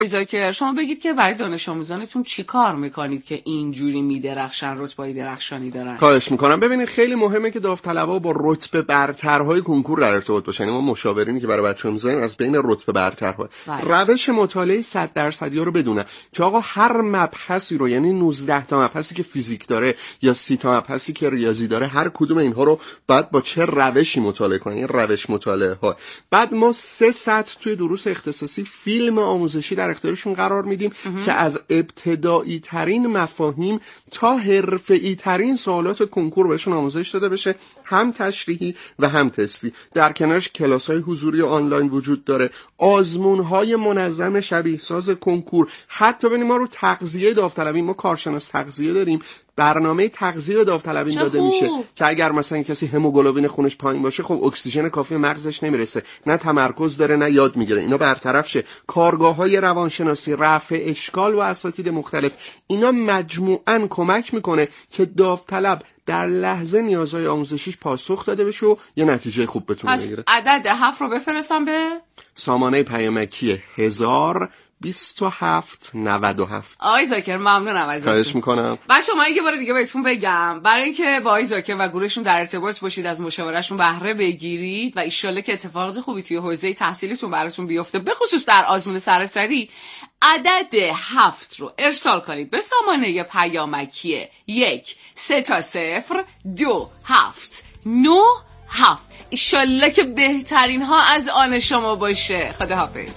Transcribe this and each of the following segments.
ذاکر شما بگید که برای دانش آموزانتون چی کار میکنید که اینجوری میدرخشن، رتبه‌های درخشانی دارن؟ خواهش میکنم. ببینید خیلی مهمه که داوطلبا با رتبه برترهای کنکور در ارتباط باشن. ما مشاورینی که برای بچه‌ها میذاریم از بین رتبه برترها روش مطالعه 100% رو بدونن که آقا هر مبحثی رو، یعنی 19 تا مبحثی که فیزیک داره یا 30 تا مبحثی که ریاضی داره، هر کدوم اینها رو باید با چه روشی مطالعه کنن. این روش مطالعه ها. بعد ما 3 سطح توی دروس اختصاصی فیلم آموزشی در اختیارشون قرار میدیم که از ابتدایی ترین مفاهیم تا حرفه‌ای ترین سوالات کنکور بهشون آموزش داده بشه، هم تشریحی و هم تستی. در کنارش کلاس‌های حضوری و آنلاین وجود داره، آزمون‌های منظم شبیه ساز کنکور. حتی ببینید ما رو تغذیه داوطلبی، ما کارشناس تغذیه داریم، برنامه تغذیه به داوطلبین داده میشه که اگر مثلا کسی هموگلوبین خونش پایین باشه، خب اکسیژن کافی مغزش نمیرسه، نه تمرکز داره نه یاد میگیره، اینا برطرف شه. کارگاه‌های روانشناسی، رفع اشکال و اساتید مختلف، اینا مجموعاً کمک میکنه که داوطلب در لحظه نیازهای آموزشیش پاسخ داده بشه و یه نتیجه خوب بتونه بگیره. عدد 7 رو بفرستم به سامانه پیامکی 102797. آقای ذاکر ممنونم ازتون. خواهش میکنم. بعد شما یه بار دیگه بهتون بگم برای اینکه با آقای ذاکر و گروهشون در ارتباط باشید، از مشاورهشون بهره بگیرید و ان شاءالله که اتفاقات خوبی توی حوزه تحصیلیتون براتون بیفته، به خصوص در آزمون سراسری، عدد 7 رو ارسال کنید به سامانه پیامکی 1302797. ان شاءالله که بهترین ها از آن شما باشه. خداحافظ.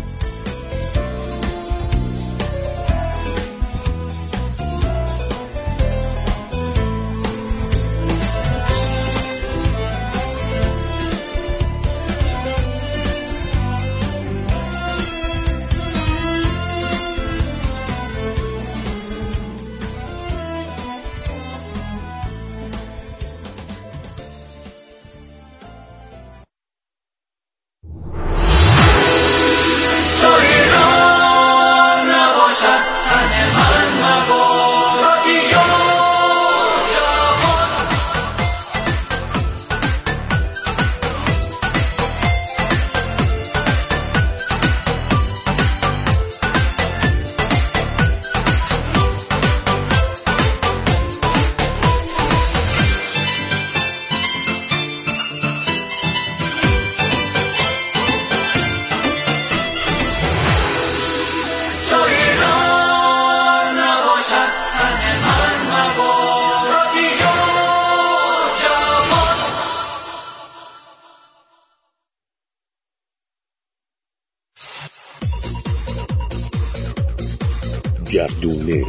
گردونه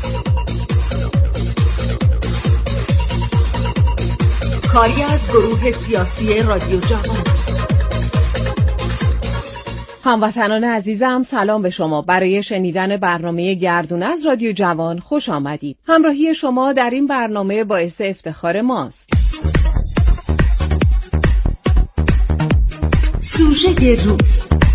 کاری از گروه سیاسی رادیو جوان. هموطنان عزیزم سلام به شما. برای شنیدن برنامه گردونه از رادیو جوان خوش آمدید. همراهی شما در این برنامه باعث افتخار ماست. سوژه روز.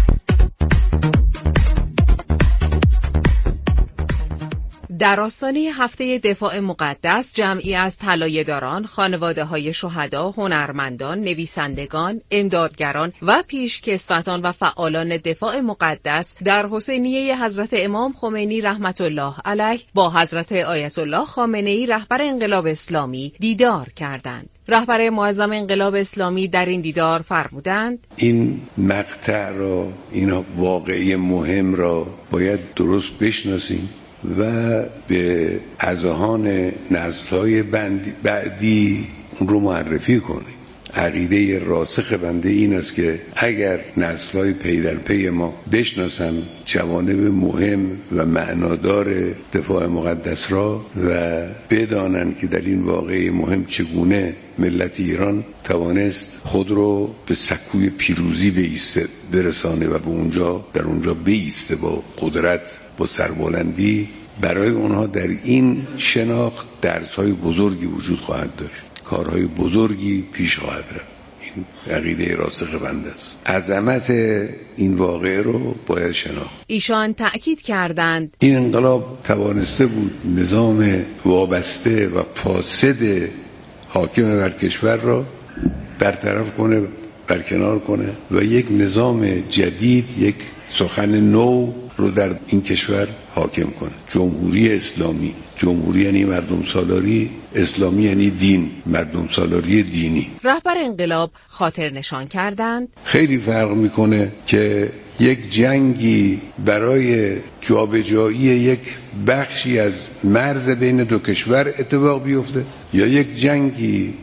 در آستانه هفته دفاع مقدس، جمعی از طلایه‌داران، خانواده‌های شهدا، هنرمندان، نویسندگان، امدادگران و پیشکسوتان و فعالان دفاع مقدس در حسینیه حضرت امام خمینی رحمت الله علیه با حضرت آیت الله خامنه‌ای رهبر انقلاب اسلامی دیدار کردند. رهبر معظم انقلاب اسلامی در این دیدار فرمودند: این مقطع را، این واقعه مهم را باید درست بشناسیم و به اذهان نسل‌های بعدی اون رو معرفی کنیم. عقیده راسخ بنده این است که اگر نسل‌های پی در پی ما بشناسن جوانب مهم و معنادار دفاع مقدس را و بدانن که در این واقعه مهم چگونه ملت ایران توانست خود رو به سکوی پیروزی برسانه و در اونجا بایسته با قدرت، با سربلندی، برای اونها در این شناخت درس‌های بزرگی وجود خواهد داشت، کارهای بزرگی پیش خواهد رفت. این عقیده راسخ بنده است. عظمت این واقعه رو باید شناخت. ایشان تأکید کردند این انقلاب توانسته بود نظام وابسته و فاسد حاکم بر کشور را برطرف کنه برکنار کنه و یک نظام جدید، یک سخن نو رو در این کشور حاکم کنه. جمهوری اسلامی، جمهوری یعنی مردم سالاری، اسلامی یعنی دین، مردم سالاری دینی. رهبر انقلاب خاطر نشان کردند خیلی فرق میکنه که یک جنگی برای جابجایی یک بخشی از مرز بین دو کشور اتفاق بیفته یا یک جنگی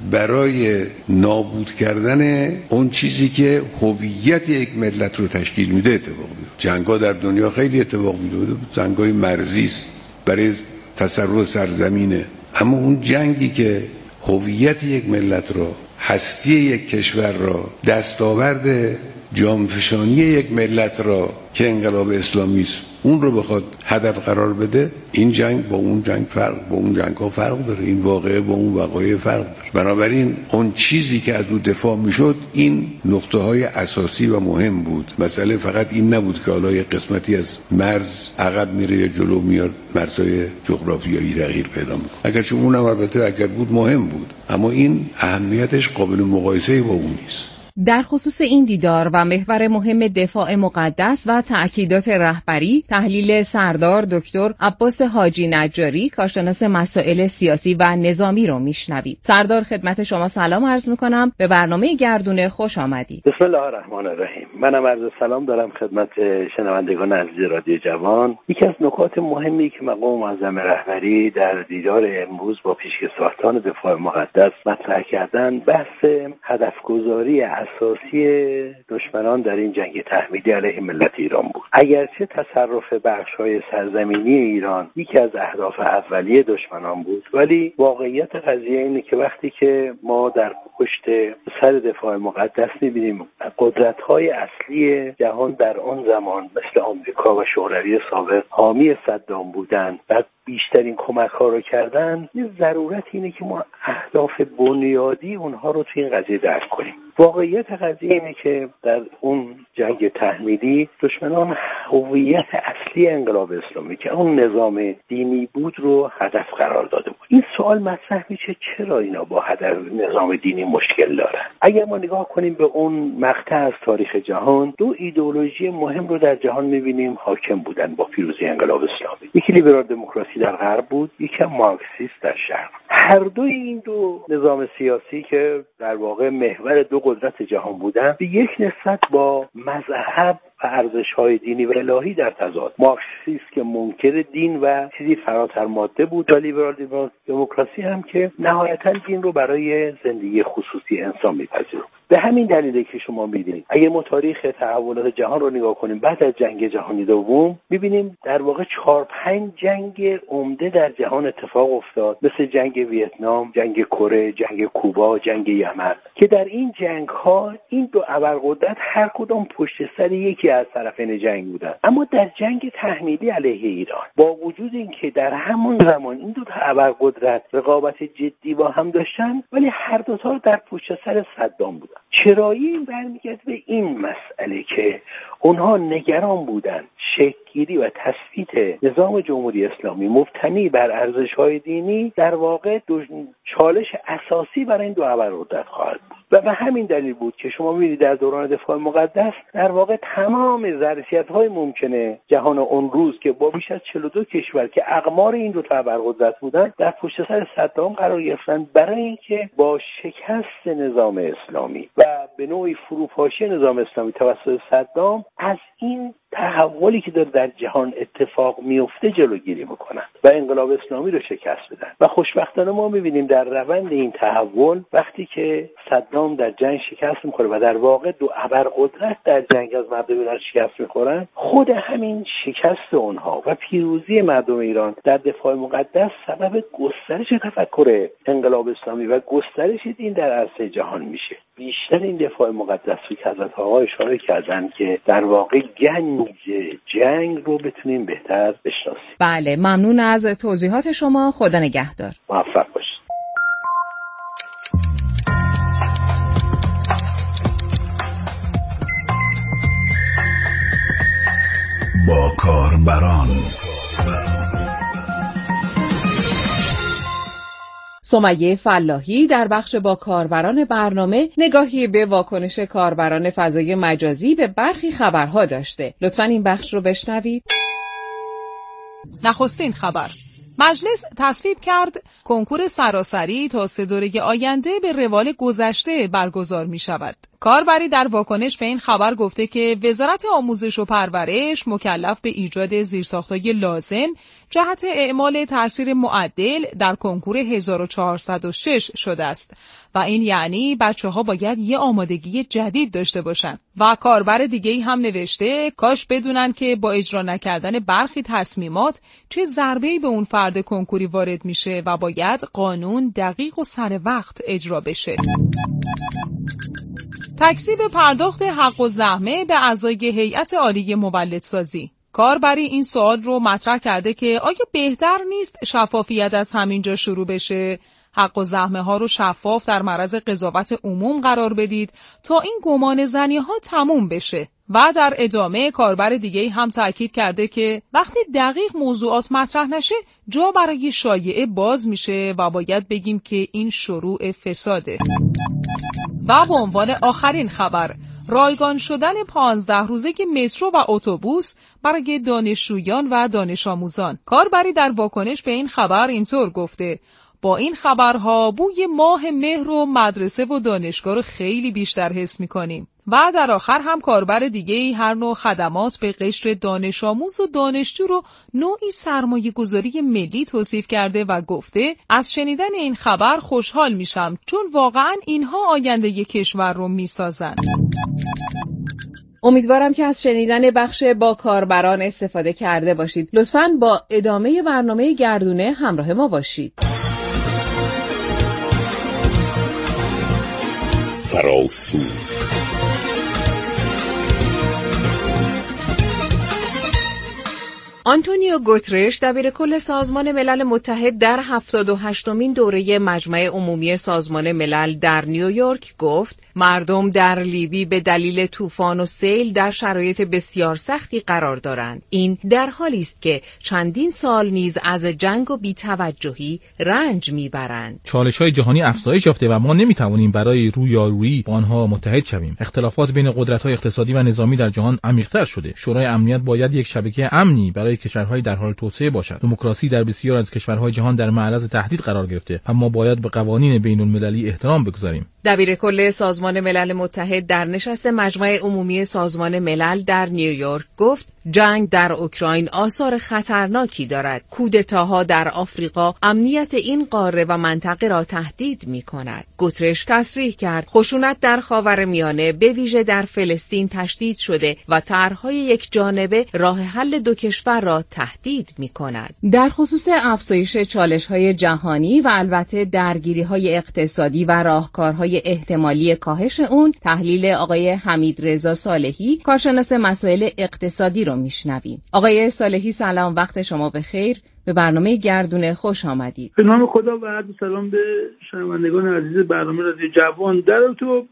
برای نابود کردن اون چیزی که هویت یک ملت رو تشکیل میده اتفاق بیفته. جنگ‌ها در دنیا خیلی اتفاق میفته، جنگ‌های مرزی است برای تصرف سرزمینه، اما اون جنگی که هویت یک ملت را، هستی یک کشور را، دستاورد جامفشانی یک ملت را که انقلاب اسلامی است اون رو بخواد هدف قرار بده، این جنگ با اون جنگ با اون جنگ ها فرق داره، این واقعه با اون واقعه فرق داره. بنابراین اون چیزی که از اون دفاع میشد این نقطه های اساسی و مهم بود. مسئله فقط این نبود که حالا یک قسمتی از مرز عقب میره یا جلو میاد، مرزهای جغرافیایی تغییر پیدا میکنه. اگرچه اونم البته اگر بود مهم بود، اما این اهمیتش قابل مقایسه با اون نیست. در خصوص این دیدار و محور مهم دفاع مقدس و تأکیدات رهبری، تحلیل سردار دکتر عباس حاجی نجاری، کارشناس مسائل سیاسی و نظامی رو میشنوید. سردار، خدمت شما سلام عرض میکنم، به برنامه گردونه خوش آمدید. بسم الله الرحمن الرحیم. منم عرض سلام دارم خدمت شنوندگان عزیز رادیو جوان. یکی از نکات مهمی که مقام معظم رهبری در دیدار امروز با پیشکسوتان دفاع مقدس مطرح کردن، بحث هدفگذاری اساسی دشمنان در این جنگ تحمیلی علیه ملت ایران بود. اگرچه تصرف بخش‌های سرزمینی ایران یکی از اهداف اولیه دشمنان بود، ولی واقعیت قضیه اینه که وقتی که ما در پشت سر دفاع مقدس می‌بینیم قدرت‌های اصلی جهان در آن زمان مثل آمریکا و شوروی سابق حامی صدام بودند و بیشترین کمک‌ها رو کردن، یه ضرورت اینه که ما اهداف بنیادی اونها رو توی این قضیه درک کنیم. واقعیت قضیه اینه که در اون جنگ تحمیلی دشمنان هویت اصلی انقلاب اسلامی که اون نظام دینی بود رو هدف قرار داده بود. این سوال مطرح میشه چرا اینا با هدف نظام دینی مشکل دارن؟ اگر ما نگاه کنیم به اون مقطع از تاریخ جهان، دو ایدئولوژی مهم رو در جهان میبینیم حاکم بودن با پیروزی انقلاب اسلامی. یکی لیبرال دموکراسی در غرب بود، یکی مارکسیست در شرق. هر دوی این دو نظام سیاسی که در واقع محور دو قدرت جهان بودن، به یک نسبت با مذهب و ارزش‌های دینی و الهی در تضاد. مارکسیست که منکر دین و چیزی فراتر ماده بود، و لیبرال دموکراسی هم که نهایتاً دین رو برای زندگی خصوصی انسان می‌پذیرفت. به همین دلیله که شما می‌بینید اگه ما تاریخ تحولات جهان رو نگاه کنیم بعد از جنگ جهانی دوم، می‌بینیم در واقع 4-5 جنگ عمده در جهان اتفاق افتاد، مثل جنگ ویتنام، جنگ کره، جنگ کوبا، جنگ یمن، که در این جنگ‌ها این دو ابرقدرت هر کدام پشت سر یکی از طرفین جنگ بودن. اما در جنگ تحمیلی علیه ایران، با وجود اینکه در همون زمان این دو ابرقدرت رقابت جدی با هم داشتن، ولی هر دو تا در پشت سر صدام بودن. چرایی این برمیگرده به این مسئله که اونها نگران بودن شکل‌گیری و تثبیت نظام جمهوری اسلامی مبتنی بر ارزش‌های دینی در واقع چالش اساسی برای این دو ابرقدرت خواهد بود. و به همین دلیل بود که شما می‌بینید در دوران دفاع مقدس در واقع تمام ظرفیت‌های ممکنه جهان اون روز که با بیش از 42 کشور که اقمار این دو تا ابرقدرت بودن در پشت سر صدام قرار گرفتن، برای اینکه با شکست نظام اسلامی و به نوعی فروپاشی نظام اسلامی توسط صدام از این تحولی که در جهان اتفاق میفته جلوگیری بکنن و انقلاب اسلامی رو شکست بدن. و خوشبختانه ما می‌بینیم در روند این تحول وقتی که صدام در جنگ شکست می‌خوره و در واقع دو ابرقدرت در جنگ از مردم ایران شکست می‌خورن، خود همین شکست اونها و پیروزی مردم ایران در دفاع مقدس سبب گسترش تفکر انقلاب اسلامی و گسترش دین در عرصه جهان میشه. بیشتر این دفاع مقدس رو که حضرت آقا اشاره کردن که در واقع گنج جنگ رو بتونیم بهتر بشناسیم. بله، ممنون از توضیحات شما. خدا نگهدار. موفق باشید. با کاربران سمیه فلاحی در بخش با کاربران برنامه نگاهی به واکنش کاربران فضای مجازی به برخی خبرها داشته. لطفاً این بخش رو بشنوید. نخستین خبر: مجلس تصویب کرد کنکور سراسری تا 3 دوره آینده به روال گذشته برگزار می شود. کاربری در واکنش به این خبر گفته که وزارت آموزش و پرورش مکلف به ایجاد زیرساخت‌های لازم جهت اعمال تأثیر معدل در کنکور 1406 شده است و این یعنی بچه‌ها باید یه آمادگی جدید داشته باشند. و کاربر دیگه‌ای هم نوشته کاش بدونن که با اجرا نکردن برخی تصمیمات چه ضربه‌ای به اون فرد کنکوری وارد میشه و باید قانون دقیق و سر وقت اجرا بشه. تکذیب پرداخت حق الزحمه به اعضای هیئت عالی مولدسازی. کاربری این سوال رو مطرح کرده که آیا بهتر نیست شفافیت از همینجا شروع بشه؟ حق الزحمه ها رو شفاف در معرض قضاوت عموم قرار بدید تا این گمان زنی ها تموم بشه. و در ادامه کاربر دیگه هم تاکید کرده که وقتی دقیق موضوعات مطرح نشه جا برای شایعه باز میشه و باید بگیم که این شروع فساده. و به عنوان آخرین خبر: رایگان شدن 15 روزه مترو و اتوبوس برای دانشجویان و دانش آموزان. کاربری در واکنش به این خبر اینطور گفته: با این خبرها بوی ماه مهر و مدرسه و دانشگاه رو خیلی بیشتر حس می‌کنیم. و در آخر هم کاربر دیگه‌ای هر نوع خدمات به قشر دانش آموز و دانشجو رو نوعی سرمایه‌گذاری ملی توصیف کرده و گفته از شنیدن این خبر خوشحال میشم چون واقعاً اینها آینده کشور رو میسازن. امیدوارم که از شنیدن بخش با کاربران استفاده کرده باشید. لطفاً با ادامه برنامه گردونه همراه ما باشید. فراسو آنتونیو گوترش دبیرکل سازمان ملل متحد در 78مین دوره مجمع عمومی سازمان ملل در نیویورک گفت مردم در لیبی به دلیل طوفان و سیل در شرایط بسیار سختی قرار دارند. این در حالی است که چندین سال نیز از جنگ و بی‌توجهی رنج میبرند. چالش‌های جهانی افزایش یافته و ما نمیتوانیم برای رویارویی با آنها متحد شویم. اختلافات بین قدرت‌های اقتصادی و نظامی در جهان عمیق‌تر شده. شورای امنیت باید یک شبکه امنی برای کشورهای در حال توسعه باشد. دموکراسی در بسیار از کشورهای جهان در معرض تهدید قرار گرفته، اما باید به قوانین بین‌المللی احترام بگذاریم. دبیرکل سازمان ملل متحد در نشست مجمع عمومی سازمان ملل در نیویورک گفت جنگ در اوکراین آثار خطرناکی دارد. کودتاها در آفریقا امنیت این قاره و منطقه را تهدید می‌کند. گوترش تصریح کرد خشونت در خاورمیانه به ویژه در فلسطین تشدید شده و طرح‌های یک جانبه راه حل دو کشور را تهدید می‌کند. در خصوص افزایش چالش‌های جهانی و البته درگیری‌های اقتصادی و راهکارهای احتمالی کاهش اون، تحلیل آقای حمیدرضا صالحی کارشناس مسائل اقتصادی رو میشنویم. آقای صالحی سلام، وقت شما بخیر. به برنامه گردونه خوش آمدید. به نام خدا و عرض سلام به شنوندگان عزیز برنامه رادیو جوان. در تو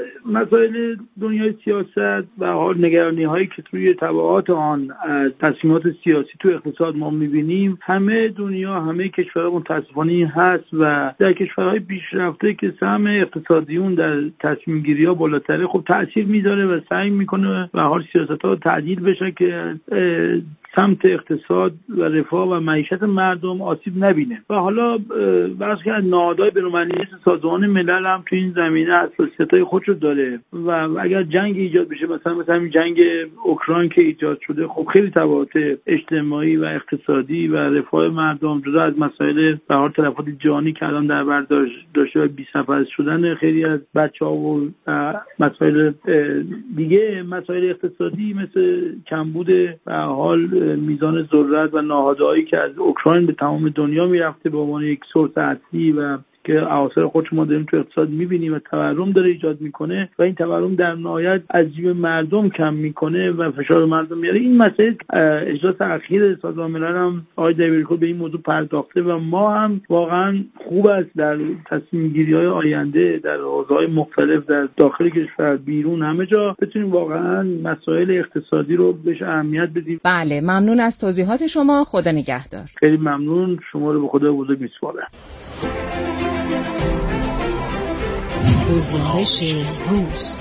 مسائل دنیای سیاست و حال نگرانی هایی که توی تبعات آن تصمیمات سیاسی تو اقتصاد ما میبینیم، همه دنیا، همه کشورها متاسفانه هست و در کشورهای پیشرفته که سهم اقتصادیون در تصمیم گیری ها بالاتره خب تأثیر میذاره و سعی میکنه و حال سیاست ها تعدیل بشه که سمت اقتصاد و رفاه و معیشت مردم آسیب نبینه. و حالا واسه نهادهای بین‌المللی سازمان ملل هم تو این زمینه حساسیت‌های خودش رو داره و اگر جنگ ایجاد بشه، مثلا این جنگ اوکراین که ایجاد شده، خب خیلی تبعات اجتماعی و اقتصادی و رفاه مردم جدا از مسائل به هر تلفات جهانی که الان در بر داشته و بی‌صفحه شدن خیلی از بچه‌ها و مسائل دیگه، مسائل اقتصادی مثل کمبود و حال میزان ذرت و ناهادهایی که از اوکراین به تمام دنیا میرفته به عنوان یک سورس اصلی و که اثر خودش ما داریم تو اقتصاد میبینیم و تورم داره ایجاد میکنه و این تورم در نهایت از جیب مردم کم میکنه و فشار مردم میاره. این مسئله اجلاس اخیر سازمان ملل هم آقای دبیرکل به این موضوع پرداخته و ما هم واقعا خوب است در تصمیم گیری های آینده در حوزه‌های مختلف در داخل کشور بیرون همه جا بتونیم واقعا مسائل اقتصادی رو بهش اهمیت بدیم. بله، ممنون از توضیحات شما. خدا نگهدار. خیلی ممنون، شما رو به خدا بزرگ میسپارم. گزارش روز.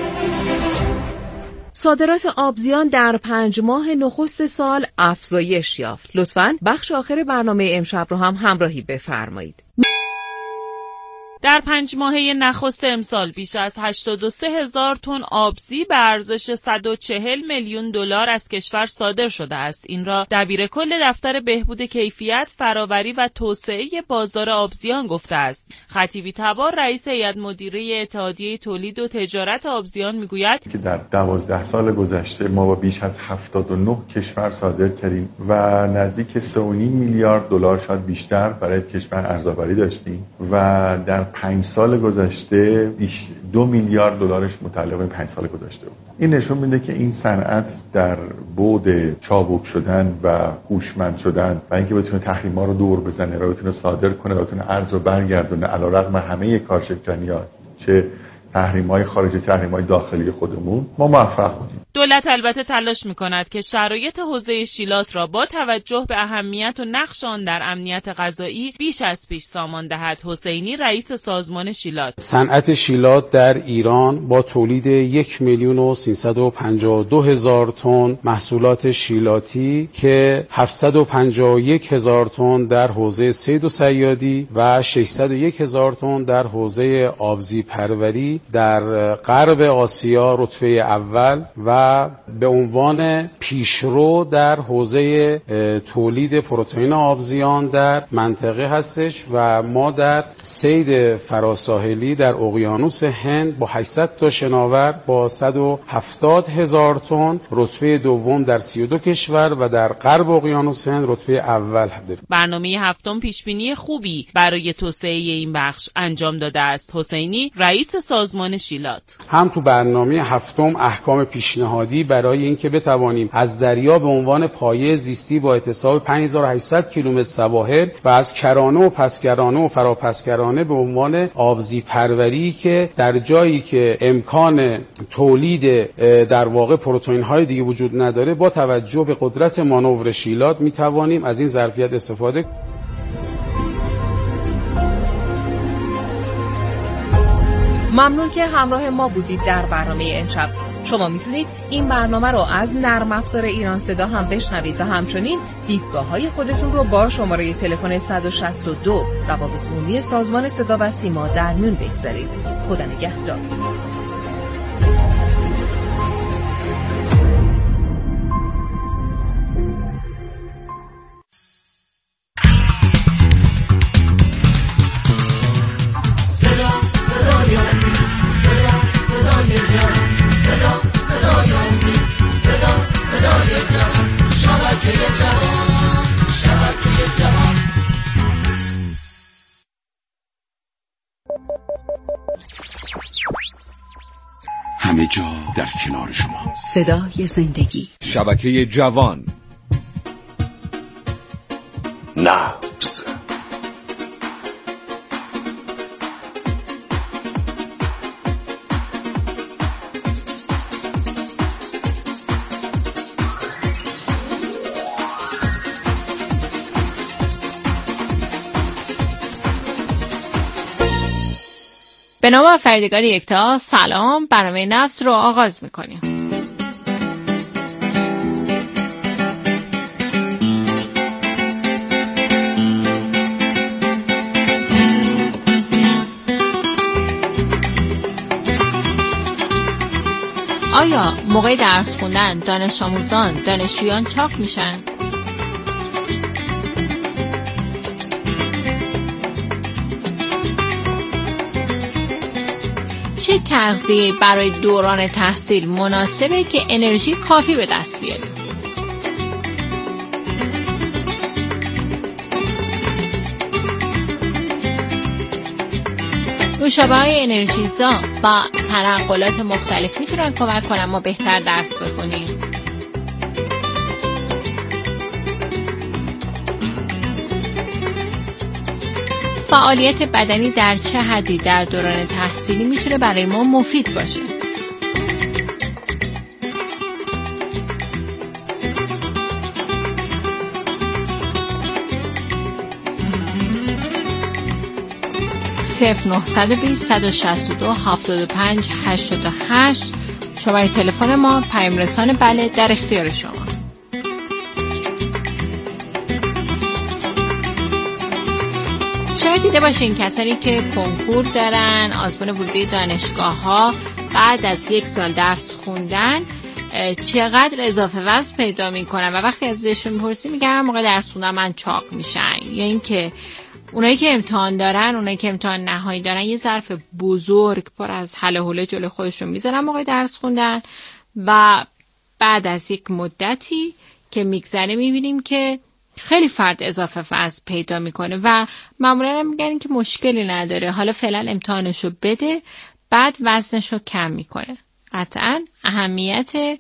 صادرات آبزیان در 5 ماه نخست سال افزایش یافت. لطفاً بخش آخر برنامه امشب رو هم همراهی بفرمایید. در 5 ماهه نخست امسال بیش از 83,000 تن آبزی به ارزش 140 میلیون دلار از کشور صادر شده است. این را دبیرکل دفتر بهبود کیفیت، فراوری و توسعه بازار آبزیان گفته است. خطیبی تبار، رئیس هیئت مدیره اتحادیه تولید و تجارت آبزیان میگوید که در 12 سال گذشته ما با بیش از 79 کشور صادر کردیم و نزدیک 3.5 میلیارد دلار شاید بیشتر برای کشور ارزآوری داشتیم و در 5 سال گذشته 2 میلیارد دلارش متعلق به 5 سال گذشته بود. این نشون میده که این صنعت در بعد چابک شدن و هوشمند شدن و اینکه بتونه تحریم‌ها رو دور بزنه و بتونه صادر کنه و بتونه ارز رو برگردونه علیرغم همه کارشکنی‌ها، چه تحریم‌های خارجی تحریم‌های داخلی خودمون، ما موفق بودیم. دولت البته تلاش می‌کند که شرایط حوزه شیلات را با توجه به اهمیت و نقش آن در امنیت غذایی بیش از پیش سامان دهد. حسینی، رئیس سازمان شیلات: صنعت شیلات در ایران با تولید 1,352,000 تن محصولات شیلاتی که 751,000 تن در حوزه صید و صیادی و 601,000 تن در حوزه آبزی پروری در غرب آسیا رتبه اول و به عنوان پیشرو در حوزه تولید پروتئین آبزیان در منطقه هستش و ما در صید فراساحلی در اقیانوس هند با 800 تا شناور با 170,000 تن رتبه دوم در 32 کشور و در غرب اقیانوس هند رتبه اول داریم. برنامه هفتم پیشبینی خوبی برای توسعه این بخش انجام داده است. حسینی، رئیس سازمان شیلات: هم تو برنامه هفتم احکام پیشنهادی برای اینکه بتوانیم از دریا به عنوان پایه زیستی با احتساب 5800 کیلومتر سواحل و از کرانه و پسکرانه و فراپسکرانه به عنوان آبزی پروری که در جایی که امکان تولید در واقع پروتئین های دیگه وجود نداره با توجه به قدرت مانور شیلات میتوانیم از این ظرفیت استفاده کنیم. ممنون که همراه ما بودید در برنامه امشب. شما میتونید این برنامه رو از نرم افزار ایران صدا هم بشنوید و همچنین دیدگاه‌های خودتون رو با شماره تلفن 162 روابط عمومی سازمان صدا و سیما در میون بگذارید. خدا نگهدار. همه جا در کنار شما. صدای زندگی. شبکه جوان. نبض. به نام آفریدگار یکتا، سلام. برنامه نبض رو آغاز میکنیم. آیا موقع درس خوندن دانش آموزان، دانشجویان چاق میشن؟ چه تغذیه برای دوران تحصیل مناسبه که انرژی کافی به دست بیاریم؟ نوشابه‌های انرژیزا با تنقلات مختلف میتونن کمک کنن ما بهتر درس بخونیم. فعالیت بدنی در چه حدی در دوران تحصیلی میتونه برای ما مفید باشه؟ صفر 920 162 75 88 شماره تلفن ما. پیام رسان بله در اختیار شما. شاید دیده باشین کسانی که کنکور دارن، آزمون ورودی دانشگاه‌ها، بعد از 1 سال درس خوندن چقدر اضافه وزن پیدا میکنن و وقتی ازشون میپرسی میگن موقع درس خوندن من چاق میشن. یا اینکه اونایی که امتحان دارن، اونایی که امتحان نهایی دارن یه ظرف بزرگ پر از هله هوله جلوی خودشون میذارن موقع درس خوندن و بعد از یک مدتی که میگذره میبینیم که خیلی فرد اضافه وزن پیدا میکنه و معمولا میگن که مشکلی نداره، حالا فعلا امتحانشو بده بعد وزنشو کم میکنه. قطعا اهمیت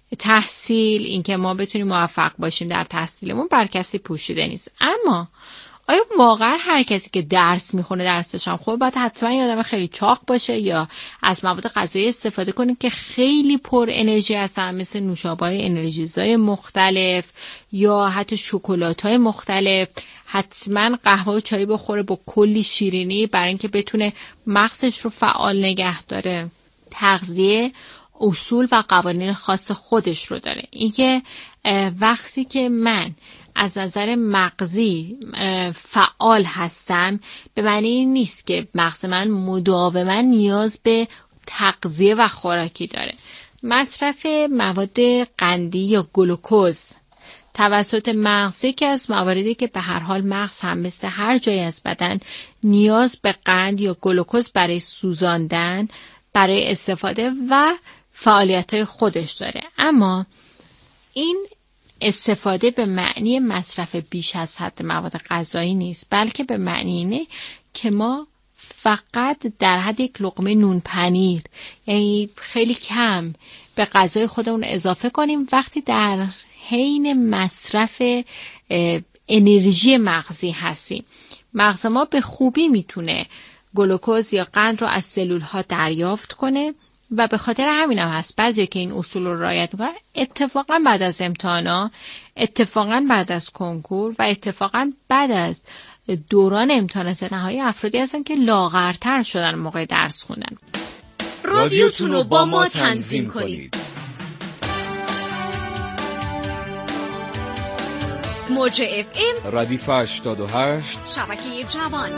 تحصیل، اینکه ما بتونیم موفق باشیم در تحصیلمون بر کسی پوشیده نیست. اما آیا واقعا هر کسی که درس میخونه درسش هم خوبه باید حتما یه آدم خیلی چاق باشه یا از مواد غذایی استفاده کنیم که خیلی پر انرژی هستن مثل نوشابه‌های انرژیزای مختلف یا حتی شکلات‌های مختلف؟ حتما قهوه و چای بخوره با کلی شیرینی برای اینکه بتونه مغزش رو فعال نگه داره؟ تغذیه اصول و قوانین خاص خودش رو داره. اینکه وقتی که من از نظر مغزی فعال هستم به معنی این نیست که مغز من مداوما نیاز به تغذیه و خوراکی داره. مصرف مواد قندی یا گلوکوز توسط مغزی که از مواردی که به هر حال مغز هم مثل هر جای از بدن نیاز به قند یا گلوکوز برای سوزاندن، برای استفاده و فعالیت‌های خودش داره. اما این استفاده به معنی مصرف بیش از حد مواد غذایی نیست، بلکه به معنی اینه که ما فقط در حد یک لقمه نون پنیر، یعنی خیلی کم به غذای خودمون اضافه کنیم وقتی در حین مصرف انرژی مغزی هستیم. مغز ما به خوبی میتونه گلوکوز یا قند رو از سلول ها دریافت کنه و به خاطر همین هم هست بعضی که این اصول رو رعایت میکنن اتفاقا بعد از امتحانا، اتفاقا بعد از کنکور و اتفاقا بعد از دوران امتحانات نهایی افرادی هستن که لاغرتر شدن موقع درس خوندن. رادیوتون رو با ما تنظیم کنید. موج FM ردیف 88 شبکه جوان.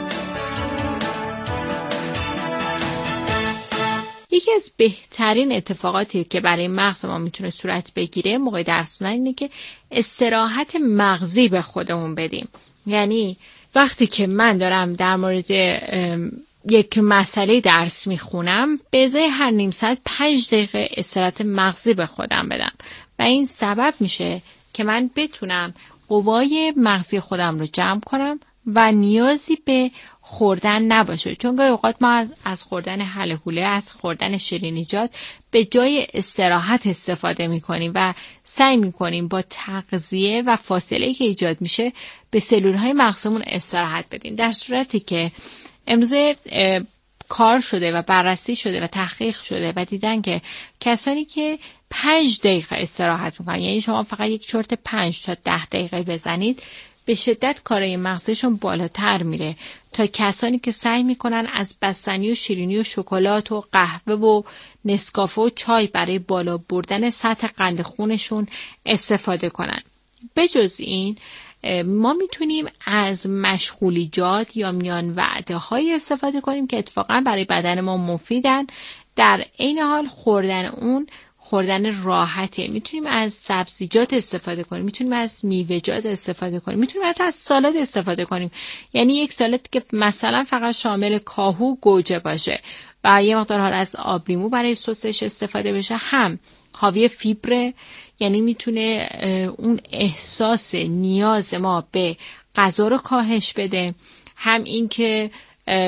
یکی از بهترین اتفاقاتی که برای مغز ما میتونه صورت بگیره موقع درس خوندن اینه که استراحت مغزی به خودمون بدیم. یعنی وقتی که من دارم در مورد یک مسئله درس میخونم به ازای هر نیم ساعت 5 دقیقه استراحت مغزی به خودم بدم و این سبب میشه که من بتونم قوای مغزی خودم رو جمع کنم و نیازی به خوردن نباشه. چون گاهی اوقات ما از خوردن هله هوله، از خوردن شیرینیجات به جای استراحت استفاده میکنیم و سعی میکنیم با تغذیه و فاصله که ایجاد میشه به سلولهای مغزمون استراحت بدیم، در صورتی که امروزه کار شده و بررسی شده و تحقیق شده و دیدن که کسانی که 5 دقیقه استراحت میکنن، یعنی شما فقط یک چرت 5 تا 10 دقیقه بزنید، به شدت کارای مغزشون بالاتر میره تا کسانی که سعی میکنن از بستنی و شیرینی و شکلات و قهوه و نسکافه و چای برای بالا بردن سطح قند خونشون استفاده کنن. بجز این ما میتونیم از مشغولیجات یا میان وعده های استفاده کنیم که اتفاقا برای بدن ما مفیدن. در عین حال خوردن راحته. میتونیم از سبزیجات استفاده کنیم، میتونیم از میوه‌جات استفاده کنیم، میتونیم حتی از سالاد استفاده کنیم. یعنی یک سالاد که مثلا فقط شامل کاهو گوجه باشه و یه مقدار حال از آب لیمو برای سسش استفاده بشه، هم حاوی فیبر، یعنی میتونه اون احساس نیاز ما به غذا رو کاهش بده، هم این که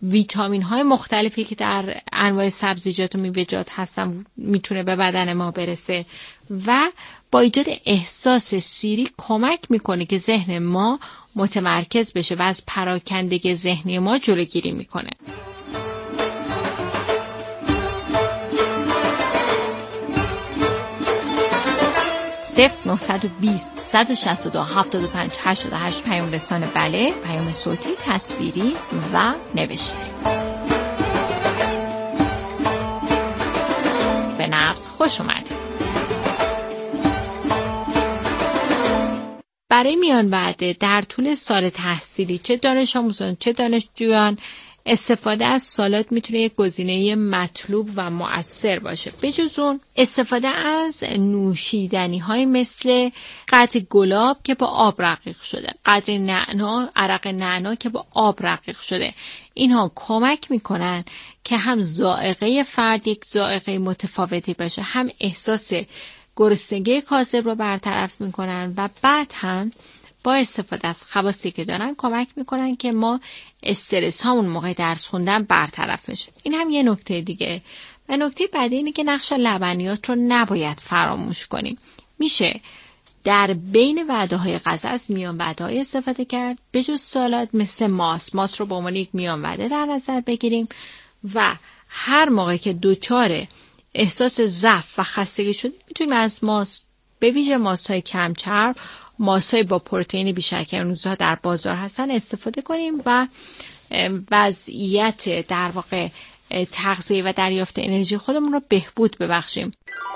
ویتامین های مختلفی که در انواع سبزیجات و میوه‌جات هستن میتونه به بدن ما برسه و با ایجاد احساس سیری کمک میکنه که ذهن ما متمرکز بشه و از پراکندگی ذهنی ما جلوگیری میکنه. صفر 920 162 75 88 پیام رسانه بله، پیام صوتی، تصویری و نوشته. به نبض خوش اومدید. برای میان وعده در طول سال تحصیلی چه دانش آموزان چه دانشجویان استفاده از سالاد میتونه یک گزینه مطلوب و مؤثر باشه. به جز اون استفاده از نوشیدنی های مثل قطع گلاب که با آب رقیق شده، قطع نعنا، عرق نعنا که با آب رقیق شده، اینها کمک میکنن که هم ذائقه فرد یک ذائقه متفاوتی باشه، هم احساس گرسنگی کاذب رو برطرف میکنن و بعد هم با استفاده از خواصی که دارن کمک میکنن که ما استرس همون موقع درس خوندن برطرف بشه. این هم یه نکته دیگه. و نکته بعدی اینه که نقش لبنیات رو نباید فراموش کنیم. میشه در بین وعده‌های غذا از میان وعده‌های استفاده کرد، به جز سالاد مثل ماست رو به عنوان یک میان وعده در نظر بگیریم و هر موقع که دچار احساس ضعف و خستگی شدیم میتونیم از ماست، به ویژه ماست‌های کم چرب، ماست‌های با پروتئین بیشتر که اون روزها در بازار هستن استفاده کنیم و وضعیت در واقع تغذیه و دریافت انرژی خودمون رو بهبود ببخشیم.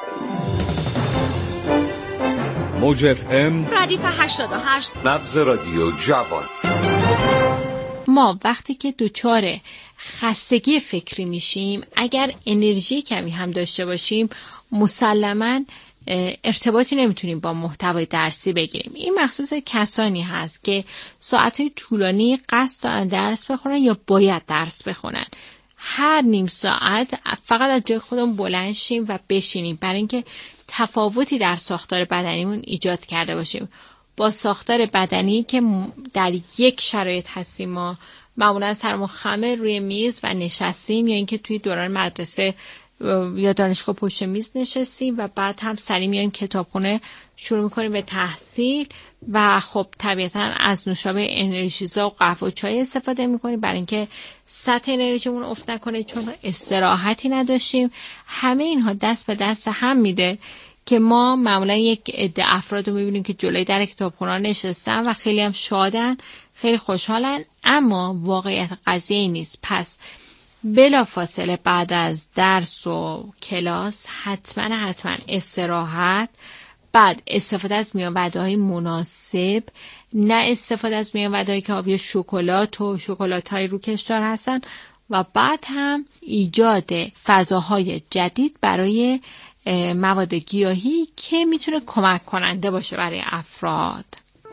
موج اف ام ردیف 88 نبض رادیو جوان. ما وقتی که دچار خستگی فکری میشیم، اگر انرژی کمی هم داشته باشیم، مسلماً ارتباطی نمیتونیم با محتوای درسی بگیریم. این مخصوص کسانی هست که ساعتهای طولانی قصد دارن درس بخونن یا باید درس بخونن. هر نیم ساعت فقط از جای خودمون بلند شیم و بشینیم برای اینکه تفاوتی در ساختار بدنیمون ایجاد کرده باشیم با ساختار بدنی که در یک شرایط هستیم. ما معمولا سرمون خمه روی میز و نشستیم، یا اینکه توی دوران مدرسه یا دانشگاه پشت میز نشستیم و بعد هم سری میایم کتابخونه شروع میکنیم به تحصیل و خب طبیعتا از نوشابه انرژیزا و قهوه و چای استفاده میکنیم برای اینکه سطح انرژیمون افت نکنه، چون استراحتی نداشتیم. همه اینها دست به دست هم میده که ما معمولا یک عده افراد رو میبینیم که جلوی در کتابخونه نشستن و خیلی هم شادن، خیلی خوشحالن، اما واقعیت قضیه این نیست. پس بلا فاصله بعد از درس و کلاس حتما استراحت، بعد استفاده از میان وعده‌های مناسب، نه استفاده از میان وعده‌هایی که حاوی شکلات و شکلات‌های روکشدار هستن، و بعد هم ایجاد فضاهای جدید برای مواد گیاهی که میتونه کمک کننده باشه برای افراد.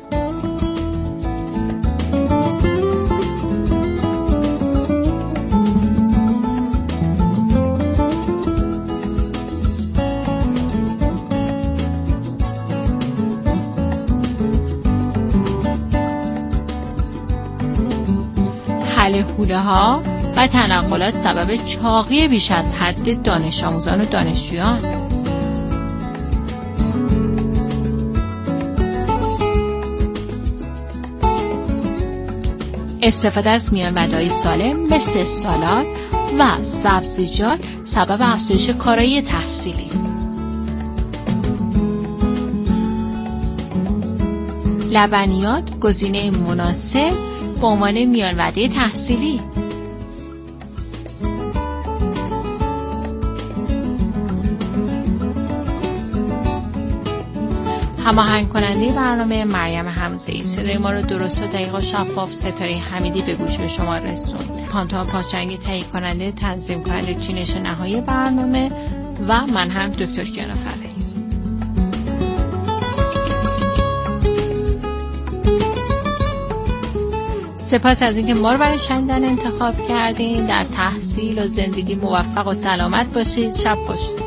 حوله ها و تنقلات سبب چاقی بیش از حد دانش آموزان و دانشجویان. استفاده از میان وعده‌های سالم مثل سالاد و سبزیجات سبب افزایش کارایی تحصیلی. لبنیات گزینه مناسب به عنوان میان وعده تحصیلی. هماهنگ کننده برنامه مریم حمزه‌ای. صدای ما رو درست و دقیق و شفاف ستاره حمیدی به گوش به شما رسوند. پانتا پاچنگی تهیه کننده، تنظیم کننده چینش نهایی برنامه و من هم دکتر کیانا فرهی. سپاس از اینکه ما رو برای شنیدن انتخاب کردین. در تحصیل و زندگی موفق و سلامت باشید. شب خوش.